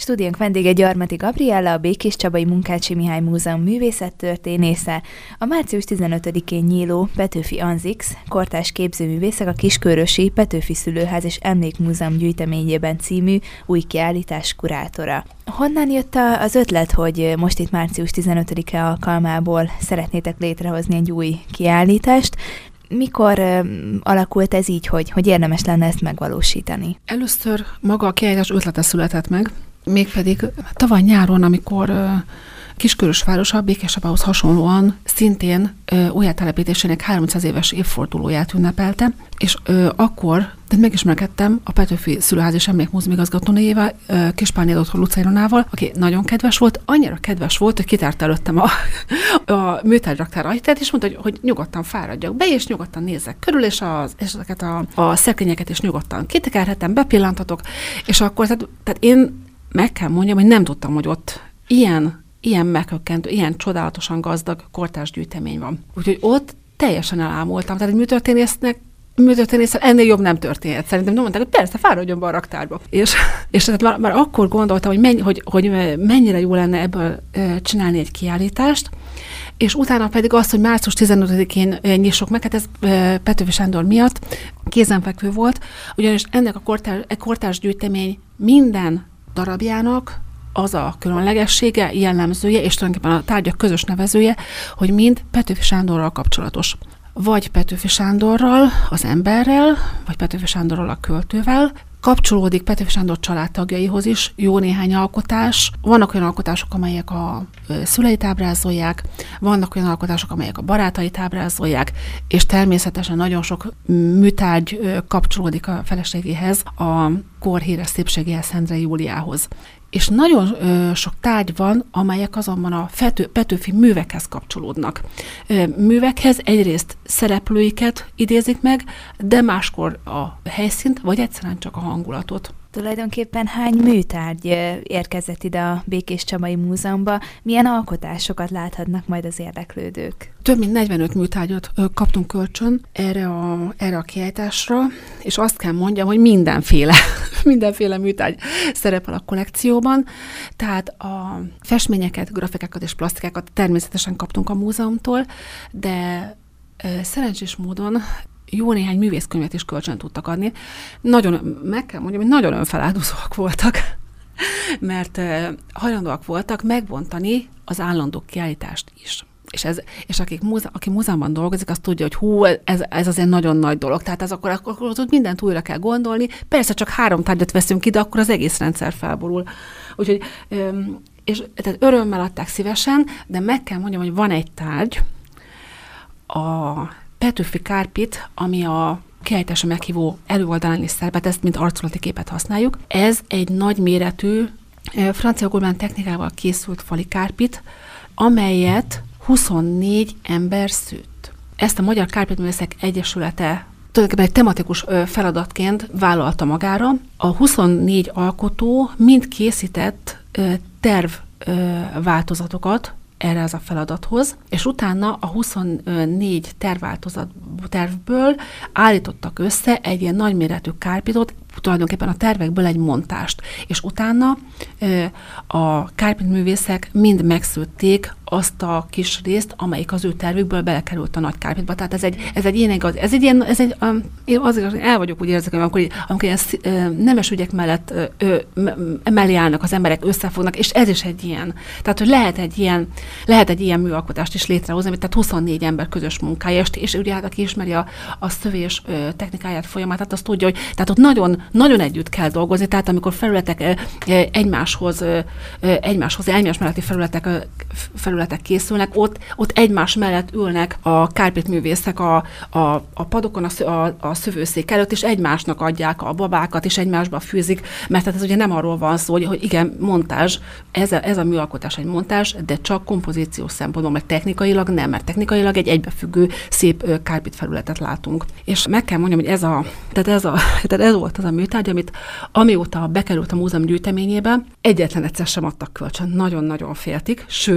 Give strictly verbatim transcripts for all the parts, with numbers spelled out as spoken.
Stúdiónk vendége Gyarmati Gabriella, a Békéscsabai Munkácsi Mihály Múzeum művészettörténésze, a március tizenötödikén nyíló Petőfi Anzix, kortárs képzőművészek a Kiskörösi Petőfi Szülőház és Emlékmúzeum gyűjteményében című új kiállítás kurátora. Honnan jött az ötlet, hogy most itt március tizenötödike alkalmából szeretnétek létrehozni egy új kiállítást? Mikor uh, alakult ez így, hogy, hogy érdemes lenne ezt megvalósítani? Először maga a kiállítás ötlete született meg, mégpedig tavaly nyáron, amikor uh, Kiskörösvárosa Békéscsabához hasonlóan szintén uh, újjátelepítésének háromszáz éves évfordulóját ünnepelte, és uh, akkor tehát megismerkedtem a Petőfi Szülőház és Emlékmúzeum igazgatónőjével, uh, Kispárné doktor Luca Ilonával, aki nagyon kedves volt, annyira kedves volt, hogy kitárt előttem a, a műtárgyraktár ajtaját, és mondta, hogy, hogy nyugodtan fáradjak be, és nyugodtan nézzek körül, és, az, és ezeket a, a szekrényeket is nyugodtan kitekerhetem, bepillantatok, és akkor, tehát, tehát én meg kell mondjam, hogy nem tudtam, hogy ott ilyen ilyen meghökkentő, ilyen csodálatosan gazdag kortárs gyűjtemény van. Úgyhogy ott teljesen elámultam. Tehát egy műtörténésznek, műtörténésszel ennél jobb nem történhet. Szerintem nem mondták, hogy persze, fáradjon be a raktárba. És, és tehát már, már akkor gondoltam, hogy, mennyi, hogy, hogy mennyire jó lenne ebből csinálni egy kiállítást, és utána pedig az, hogy március tizenötödikén nyissuk meg, hát ez Petőfi Sándor miatt kézenfekvő volt, ugyanis ennek a kortárs, a kortárs gyűjtemény minden darabjának az a különlegessége, jellemzője, és tulajdonképpen a tárgyak közös nevezője, hogy mind Petőfi Sándorral kapcsolatos. Vagy Petőfi Sándorral, az emberrel, vagy Petőfi Sándorral, a költővel. Kapcsolódik Petőfi Sándor családtagjaihoz is jó néhány alkotás. Vannak olyan alkotások, amelyek a szüleit ábrázolják, vannak olyan alkotások, amelyek a barátait ábrázolják, és természetesen nagyon sok műtárgy kapcsolódik a feleségéhez, a kor híres szépségéhez, Szendrei Júliához. És nagyon ö, sok tárgy van, amelyek azonban a Pető, Petőfi művekhez kapcsolódnak. Ö, művekhez egyrészt szereplőiket idézik meg, de máskor a helyszínt, vagy egyszerűen csak a hangulatot. Tulajdonképpen hány műtárgy érkezett ide a Békéscsabai Múzeumba? Milyen alkotásokat láthatnak majd az érdeklődők? Több mint negyvenöt műtárgyat kaptunk kölcsön erre a, erre a kiállításra, és azt kell mondjam, hogy mindenféle, mindenféle műtárgy szerepel a kollekcióban. Tehát a festményeket, grafikákat és plastikákat természetesen kaptunk a múzeumtól, de szerencsés módon jó néhány művészkönyvet is kölcsön tudtak adni. Nagyon, meg kell mondjam, hogy nagyon önfeláldozóak voltak, mert uh, hajlandóak voltak megbontani az állandó kiállítást is. És, ez, és akik múze, aki múzeumban dolgozik, az tudja, hogy hú, ez, ez azért nagyon nagy dolog. Tehát ez akkor, akkor, akkor mindent újra kell gondolni. Persze csak három tárgyat veszünk ide, akkor az egész rendszer felborul. Úgyhogy, um, és tehát örömmel adták szívesen, de meg kell mondjam, hogy van egy tárgy, a Petőfi kárpit, ami a kiállításra meghívó előoldalán is szerepelt, ezt mint arculati képet használjuk. Ez egy nagyméretű, francia gurmán technikával készült fali kárpit, amelyet huszonnégy ember szőtt. Ezt a Magyar Kárpitművészek Egyesülete tulajdonképpen egy tematikus feladatként vállalta magára. A huszonnégy alkotó mind készített terv változatokat erre az a feladathoz, és utána a huszonnégy tervváltozat tervből állítottak össze egy ilyen nagyméretű kárpitot, tulajdonképpen a tervekből egy montást, és utána a kárpitművészek mind megszőtték azt a kis részt, amelyik az ő tervükből belekerült a nagy kárpitba. Tehát ez egy, ez egy ilyen igaz, ez egy ilyen, ez egy, um, én azért el vagyok úgy érzek, amikor, amikor ilyen uh, nemes ügyek mellett uh, mellé állnak az emberek, összefognak, és ez is egy ilyen. Tehát, hogy lehet egy ilyen, lehet egy ilyen műalkotást is létrehozni, tehát huszonnégy ember közös munkája, és, és ugye hát aki ismeri a, a szövés uh, technikáját, folyamatát, azt tudja, hogy tehát ott nagyon, nagyon együtt kell dolgozni, tehát amikor felületek uh, egymáshoz, uh, egymáshoz, egymás melletti felületek, uh, felületek készülnek, ott, ott egymás mellett ülnek a kárpitművészek a, a, a padokon, a, a, a szövőszék előtt, és egymásnak adják a babákat, és egymásba fűzik, mert tehát ez ugye nem arról van szó, hogy, hogy igen, montázs, ez a, ez a műalkotás egy montázs, de csak kompozíciós szempontból, meg technikailag nem, mert technikailag egy egybefüggő, szép kárpitfelületet látunk. És meg kell mondjam, hogy ez, a, tehát ez, a, tehát ez volt az a műtárgy, amit amióta bekerült a múzeum gyűjteményébe, egyetlen egyszer sem adtak kölcsön. Nagyon-nagyon féltik, sőt,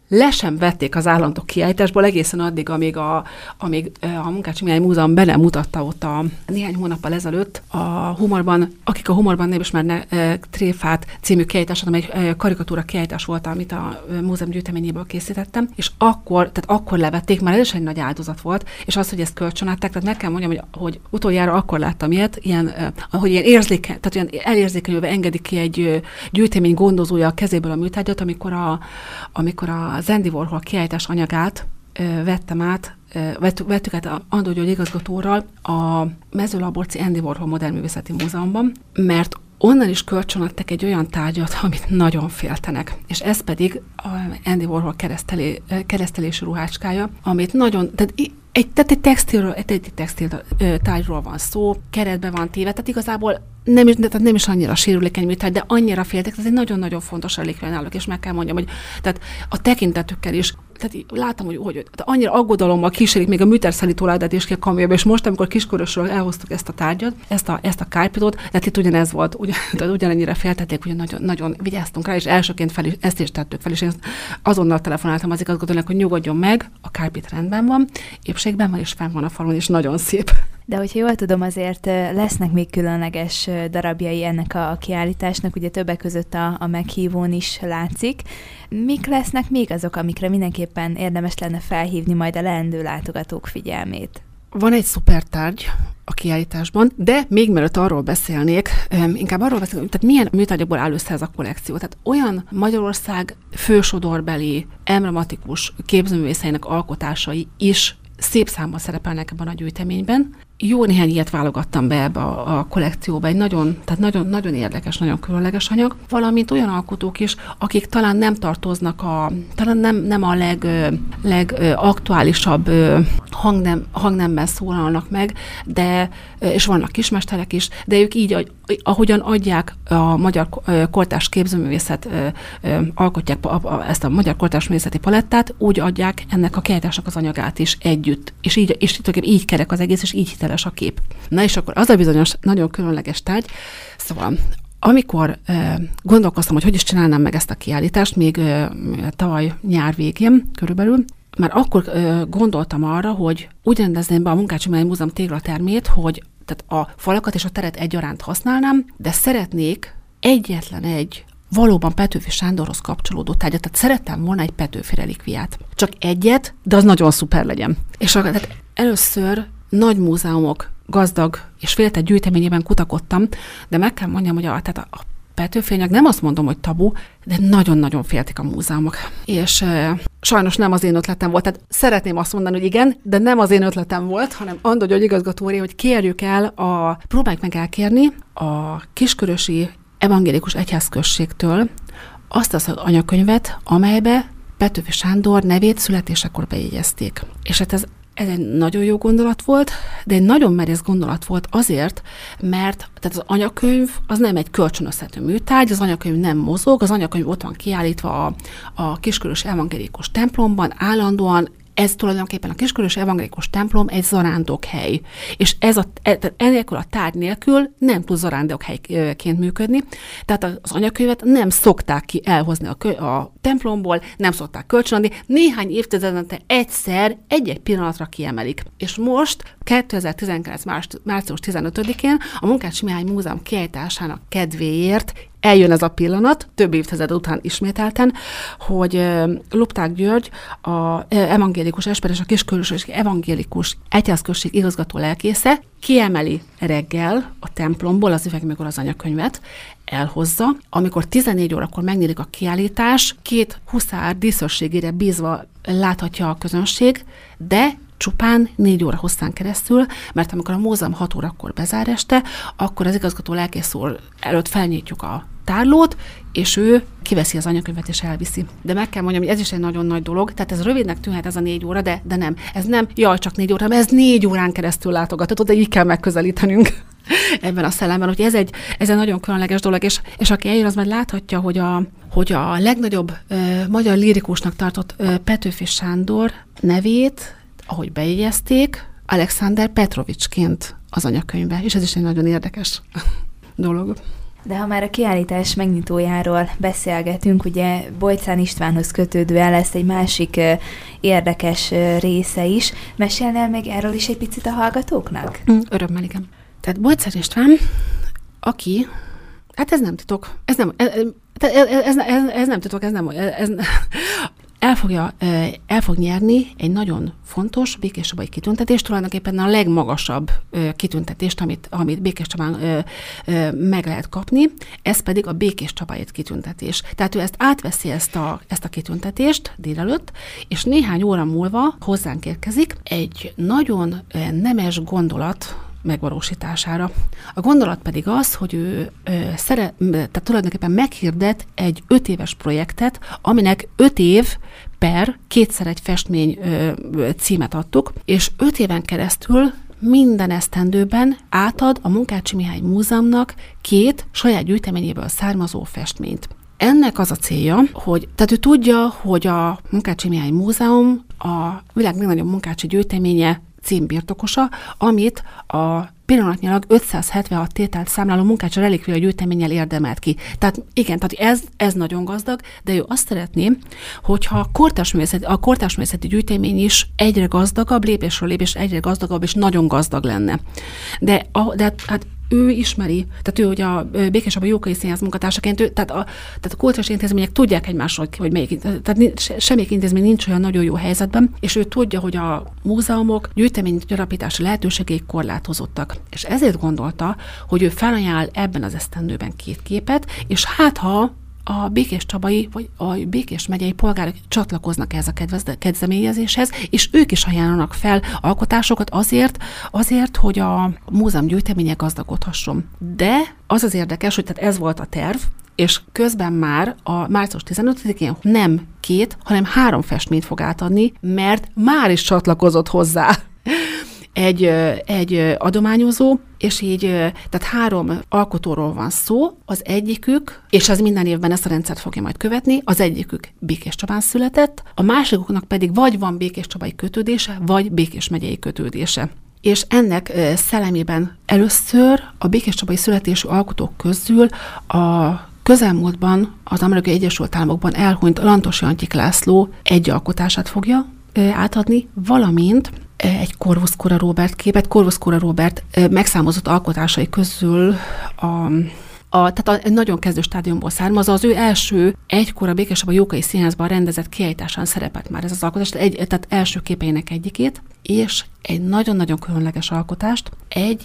le sem vették az állandó kiállításból egészen addig, amíg a, amíg a Munkácsi Mihály Múzeum be nem mutatta ott a néhány hónappal ezelőtt a humorban, akik a humorban nem ismerne Tréfát című kiállítását, amely karikatúra kiállítás volt, amit a múzeum gyűjteményéből készítettem, és akkor, tehát akkor levették, már ez is egy nagy áldozat volt, és az, hogy ezt kölcsönadták, tehát meg kell mondjam, hogy, hogy utoljára akkor láttam ilyet, ilyen, hogy ilyen érzékeny, tehát olyan elérzékenyülve engedik ki egy gyűjtemény gondozója a kezéből a műtárgyat, amikor a, amikor a Andy Warhol kiállítás anyagát ö, vettem át, ö, vettük, vettük át a Andor György igazgatóral a Mezőlaborci Andy Warhol Modern Művészeti Múzeumban, mert onnan is kölcsönadtak egy olyan tárgyat, amit nagyon féltenek, és ez pedig a Andy Warhol keresztelé, keresztelési ruhácskája, amit nagyon, tehát egy, tehát egy textilről, egy, egy textil tárgyról van szó, keretbe van téve, tehát igazából nem is, tehát nem is annyira sérülékeny műtárgy, de annyira féltek, ez egy nagyon-nagyon fontos relikvia náluk, és meg kell mondjam, hogy tehát a tekintetükkel is, tehát látom, hogy, hogy tehát annyira aggodalommal kísérik még a műtárszállító ládát is ki a kamionba, és most, amikor Kiskörösről elhoztuk ezt a tárgyat, ezt a, ezt a kárpitót, tehát itt ugyanez volt, ugyan, tehát ugyanennyire féltették, hogy nagyon, nagyon vigyáztunk rá, és elsőként fel is, ezt is tettük fel, és én azonnal telefonáltam az igazgatónak, hogy nyugodjon meg, a kárpit rendben van, épségben van, és fenn van a falon, és nagyon szép. De hogyha jól tudom, azért lesznek még különleges darabjai ennek a kiállításnak, ugye többek között a, a meghívón is látszik. Mik lesznek még azok, amikre mindenképpen érdemes lenne felhívni majd a leendő látogatók figyelmét? Van egy szuper tárgy a kiállításban, de még mielőtt arról beszélnék, inkább arról beszélnék, tehát milyen műtárgyakból áll össze ez a kollekció. Tehát olyan Magyarország fősodorbeli, emblematikus képzőművészeinek alkotásai is szép számban szerepelnek ebben a gyűjteményben. Jó néhány ilyet válogattam be ebbe a, a kollekcióba, egy nagyon, tehát nagyon, nagyon érdekes, nagyon különleges anyag, valamint olyan alkotók is, akik talán nem tartoznak a, talán nem, nem a leg, legaktuálisabb hangnem, hangnemben szólalnak meg, de, és vannak kismesterek is, de ők így, ahogyan adják a magyar kortárs képzőművészet, alkotják ezt a magyar kortárs művészeti palettát, úgy adják ennek a kiállításnak az anyagát is együtt. És így, és így kerek az egész, és így hiteles a kép. Na és akkor az a bizonyos, nagyon különleges tárgy. Szóval, amikor e, gondolkoztam, hogy hogy is csinálnám meg ezt a kiállítást, még e, tavaly nyár végén körülbelül, már akkor e, gondoltam arra, hogy úgy rendezném be a Munkácsi Mihály Múzeum téglatermét, hogy tehát a falakat és a teret egyaránt használnám, de szeretnék egyetlen egy valóban Petőfi Sándorhoz kapcsolódó tárgyat, tehát szerettem volna egy Petőfi relikviát. Csak egyet, de az nagyon szuper legyen. És a, tehát először nagy múzeumok, gazdag és féltett gyűjteményében kutakodtam, de meg kell mondjam, hogy a, tehát a Petőfi anyag, nem azt mondom, hogy tabu, de nagyon-nagyon féltik a múzeumok. És e, sajnos nem az én ötletem volt. Tehát szeretném azt mondani, hogy igen, de nem az én ötletem volt, hanem Andor György igazgatóé, hogy kérjük el, a, próbáljuk meg elkérni a Kiskörösi Evangélikus Egyházközségtől azt az anyakönyvet, amelybe Petőfi Sándor nevét születésekor bejegyezték. És hát ez Ez egy nagyon jó gondolat volt, de egy nagyon merész gondolat volt azért, mert tehát az anyakönyv az nem egy kölcsönözhető műtárgy, az anyakönyv nem mozog, az anyakönyv ott van kiállítva a, a Kiskörösi Evangélikus templomban, állandóan. Ez tulajdonképpen a Kiskörösi Evangélikus templom egy zarándokhely. És ez a, enélkül a tárgy nélkül nem tud zarándokhelyként működni. Tehát az anyakönyvet nem szokták ki elhozni a, a templomból, nem szokták kölcsönadni. Néhány évtizedente egyszer egy-egy pillanatra kiemelik. És most kétezer-tizenkilenc. március tizenötödikén a Munkácsi Mihály Múzeum kiállításának kedvéért eljön ez a pillanat, több évtized után ismételten, hogy Lupták György, a evangélikus Esper és a Kiskörösi Evangélikus Egyházközség igazgató lelkésze kiemeli reggel a templomból az üvegmögül az anyakönyvet, elhozza, amikor tizennégy órakor megnyílik a kiállítás, két huszár díszőrségére bízva láthatja a közönség, de csupán négy óra hosszán keresztül, mert amikor a múzeum hat órakor bezár este, akkor az igazgató lelkész úr előtt felnyitjuk a tárlót, és ő kiveszi az anyakönyvet és elviszi. De meg kell mondjam, hogy ez is egy nagyon nagy dolog, tehát ez rövidnek tűnhet ez a négy óra, de, de nem. Ez nem, jaj, csak négy óra, mert ez négy órán keresztül látogatható, de így kell megközelítenünk ebben a szellemben. Úgyhogy ez egy, ez egy nagyon különleges dolog, és, és aki eljön, az már láthatja, hogy a, hogy a legnagyobb ö, magyar lírikusnak tartott ö, Petőfi Sándor nevét, ahogy bejegyezték, Alexander Petrovicsként az anyakönyvbe, és ez is egy nagyon érdekes dolog. De ha már a kiállítás megnyitójáról beszélgetünk, ugye Bojcán Istvánhoz kötődően lesz egy másik uh, érdekes uh, része is. Mesélnél még erről is egy picit a hallgatóknak? Mm, örömmel, igen. Tehát Bojcán István, aki, hát ez nem titok, ez nem, ez, ez, ez, ez, ez nem titok, ez nem, ez, el, fogja, el fog nyerni egy nagyon fontos Békéscsabai kitüntetést, tulajdonképpen a legmagasabb kitüntetést, amit, amit Békéscsabán meg lehet kapni, ez pedig a Békéscsabai kitüntetés. Tehát ő ezt átveszi ezt a, ezt a kitüntetést délelőtt, és néhány óra múlva hozzánk érkezik egy nagyon nemes gondolat megvalósítására. A gondolat pedig az, hogy ő ö, szeret, tehát tulajdonképpen meghirdet egy öt éves projektet, aminek öt év per kétszer egy festmény ö, címet adtuk, és öt éven keresztül minden esztendőben átad a Munkácsy Mihály Múzeumnak két saját gyűjteményéből származó festményt. Ennek az a célja, hogy, tehát ő tudja, hogy a Munkácsy Mihály Múzeum a világ legnagyobb munkácsi gyűjteménye címbirtokosa, amit a pillanatnyilag ötszázhetvenhat tételt számláló Munkácsy relikvia gyűjteménnyel érdemelt ki. Tehát igen, tehát ez, ez nagyon gazdag, de ő azt szeretné, hogyha a kortársművészeti, a kortársművészeti gyűjtemény is egyre gazdagabb, lépésről lépés egyre gazdagabb, és nagyon gazdag lenne. De, a, de hát ő ismeri, tehát ő, hogy a Békéscsabai Jókai Színház munkatársaként, ő, tehát, a, tehát a kulturális intézmények tudják egymásról, hogy melyik, tehát semmelyik intézmény nincs olyan nagyon jó helyzetben, és ő tudja, hogy a múzeumok gyűjtemény gyarapítási lehetőségei korlátozottak. És ezért gondolta, hogy ő felajánl ebben az esztendőben két képet, és hát ha a Békéscsabai vagy a Békés megyei polgárok csatlakoznak ehhez a kezdeményezéshez, és ők is ajánlanak fel alkotásokat azért, azért, hogy a múzeum gyűjteménye gazdagodhasson. De az az érdekes, hogy tehát ez volt a terv, és közben már a március tizenötödikén nem két, hanem három festményt fog átadni, mert már is csatlakozott hozzá egy, egy adományozó, és így, tehát három alkotóról van szó, az egyikük, és az minden évben ezt a rendszert fogja majd követni, az egyikük Békéscsabán született, a másikuknak pedig vagy van békéscsabai kötődése, vagy Békés megyei kötődése. És ennek szellemében először a békéscsabai születésű alkotók közül a közelmúltban az Amerikai Egyesült Államokban elhunyt Lantos Jantyik László egy alkotását fogja átadni, valamint egy Corvus Cora Róbert képet. Corvus Cora Róbert megszámozott alkotásai közül a, a, tehát a nagyon kezdő stádiumból származó, az ő első egykor a Békéscsabai Jókai Színházban rendezett kiállításán szerepelt már ez az alkotás, egy, tehát első képeinek egyikét, és egy nagyon-nagyon különleges alkotást, egy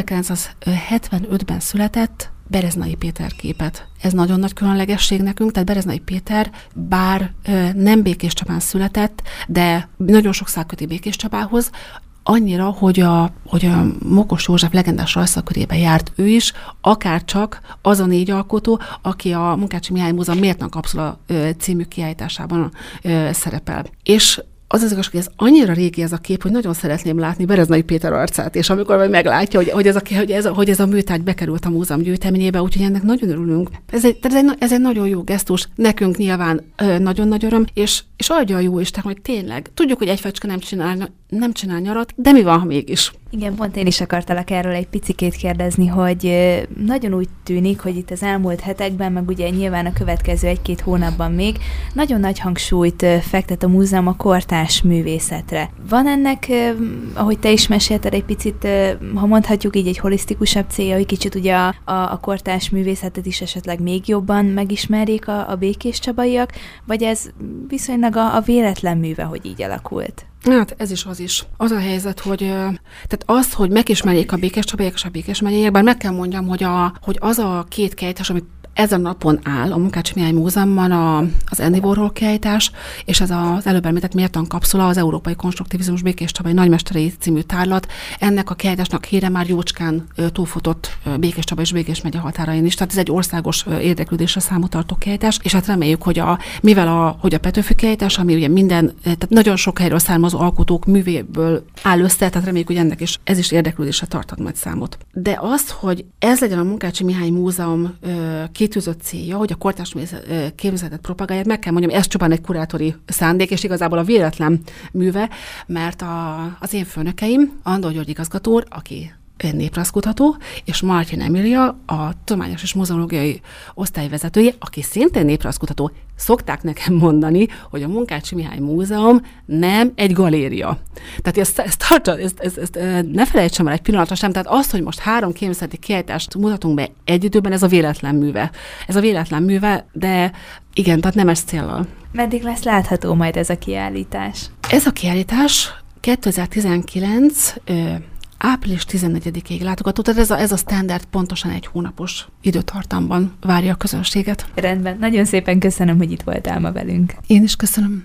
ezerkilencszázhetvenötben született Bereznai Péter képet. Ez nagyon nagy különlegesség nekünk, tehát Bereznai Péter bár ö, nem Békéscsabán született, de nagyon sok szál köti Békéscsabához, annyira, hogy a, hogy a Mokos József legendás rajzszakörébe járt ő is, akár csak az a négy alkotó, aki a Munkácsy Mihály Múzeum Méltán Kapszula ö, című kiállításában ö, szerepel. És az az igaz, hogy ez annyira régi ez a kép, hogy nagyon szeretném látni Bereznai Péter arcát, és amikor majd meglátja, hogy, hogy, ez, a, hogy, ez, a, hogy ez a műtárgy bekerült a múzeum gyűjteményébe, úgyhogy ennek nagyon örülünk. Ez egy, ez egy, ez egy nagyon jó gesztus, nekünk nyilván ö, nagyon nagy öröm, és, és adja a jó Isten, hogy tényleg, tudjuk, hogy egy fecske nem csinál, nem csinál nyarat, de mi van, ha mégis? Igen, pont én is akartalak erről egy picikét kérdezni, hogy nagyon úgy tűnik, hogy itt az elmúlt hetekben, meg ugye nyilván a következő egy-két hónapban még nagyon nagy hangsúlyt fektet a múzeum a kortárs művészetre. Van ennek, ahogy te is mesélted egy picit, ha mondhatjuk így, egy holisztikusabb célja, hogy kicsit ugye a, a, a kortárs művészetet is esetleg még jobban megismerjék a, a békéscsabaiak, vagy ez viszonylag a, a véletlen műve, hogy így alakult? Hát ez is az is. Az a helyzet, hogy tehát az, hogy megismerjék a békéscsabaiak és a Békés megyeiek, bár meg kell mondjam, hogy, a, hogy az a két kiállítás, amit ezen a napon áll a Munkácsy Mihály Múzeumban a, az Andy Warhol kiállítás, és ez az előbb említett Méltán Kapszula, az Európai Konstruktivizmus Békéscsabai Nagymesterei című tárlat. Ennek a kiállításnak híre már jócskán túlfutott Békéscsaba és Békés megye határain is, tehát ez egy országos érdeklődésre számot tartó kiállítás, és hát reméljük, hogy a, mivel a, hogy a Petőfi kiállítás, ami ugye minden, tehát nagyon sok helyről származó alkotók művéből áll össze, tehát reméljük, hogy ennek is, ez is érdeklődésre tarthat majd számot. De az, hogy ez legyen a Munkácsy Mihály Múzeum kitűzött célja, hogy a kortárs képzeletet propagálják, meg kell mondjam, ez csupán egy kurátori szándék, és igazából a véletlen műve, mert a, az én főnökeim, Andor György igazgató, aki néprajzkutató, és Martin Emilia, a tudományos és muzeológiai osztályvezetője, aki szintén néprajzkutató. Szokták nekem mondani, hogy a Munkácsy Mihály Múzeum nem egy galéria. Tehát ezt, ezt, tartsa, ezt, ezt, ezt ne felejtsem el egy pillanatra sem, tehát az, hogy most három kémészeti kiállítást mutatunk be egy időben, ez a véletlen műve. Ez a véletlen műve, de igen, tehát nemes céllal. Meddig lesz látható majd ez a kiállítás? Ez a kiállítás kétezer-tizenkilenc április tizennegyedikéig látogató, tehát ez a, ez a standard pontosan egy hónapos időtartamban várja a közönséget. Rendben, nagyon szépen köszönöm, hogy itt voltál ma velünk. Én is köszönöm.